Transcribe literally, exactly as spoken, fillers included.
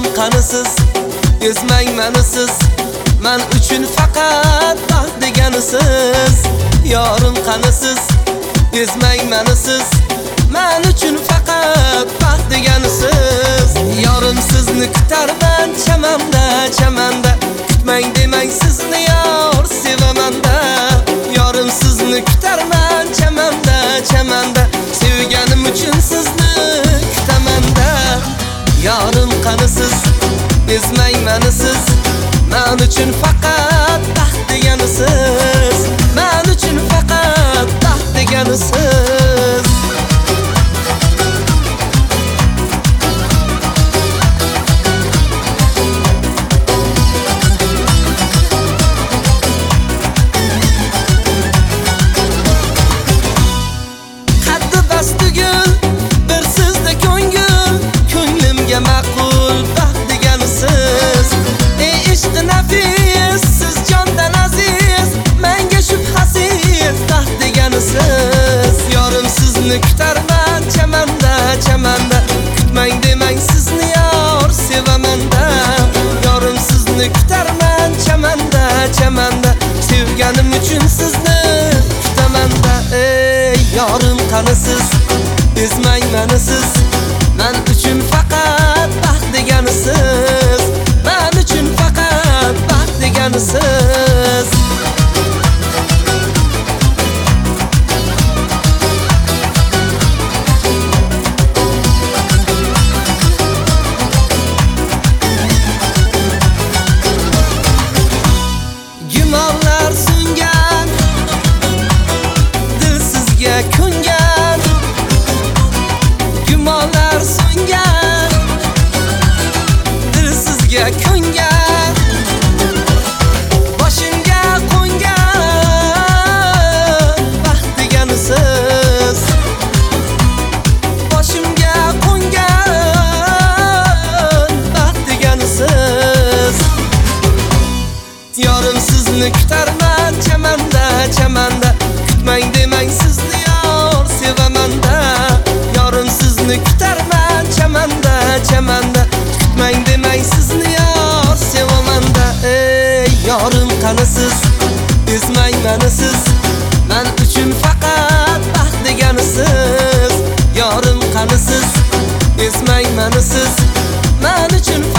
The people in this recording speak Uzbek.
qanisiz, ezmang meni siz. Men uchun faqat baxt deganisiz. Yorim qanisiz, ezmang meni siz. Men uchun faqat baxt deganisiz. Yorim sizni kutarman chamanda, chamanda. Kutmang demang sizni yor sevamanda. Yorim sizni kutarman chamanda, chamanda. Sevganim uchun sizni kutamanda. Yorim qanisiz, ezmang meni siz. Men uchun faqat baxt deganisiz. Men uchun faqat baxt deganisiz. Qaddi bastugul, bir sizda ko'ngil, ko'nglimga ma'qul baxt deganisiz. Ey ishqi nafis, siz jondan aziz, menga shubhasiz baxt deganisiz. Yorim sizni kutarman chamanda, chamanda. Kutmang demang sizni yor sevamanda. Yorim sizni kutarman chamanda, chamanda. Sevganim uchun sizni kutamanda. Ey yorim qanisiz, ezmang meni siz. Men uchun faqat baxt deganisiz. Men uchun faqat baxt deganisiz. Gumonlar so'ngan, dil sizga ko'ngan. Gumonlar so'ngan, dil sizga ko'ngan. Boshimga qo'ngan baxt deganisiz. Boshimga qo'ngan baxt deganisiz. Yorim sizni kutarman chamanda, chamanda. Kutmang demang sizni yor sevamanda. Yorim sizni kutarman chamanda, chamanda. Kutmang demang sizni yor sevamanda. Ey yorim qanisiz, ezmang meni siz. Men uchun faqat baxt deganisiz. Yorim qanisiz, ezmang meni siz. Men uchun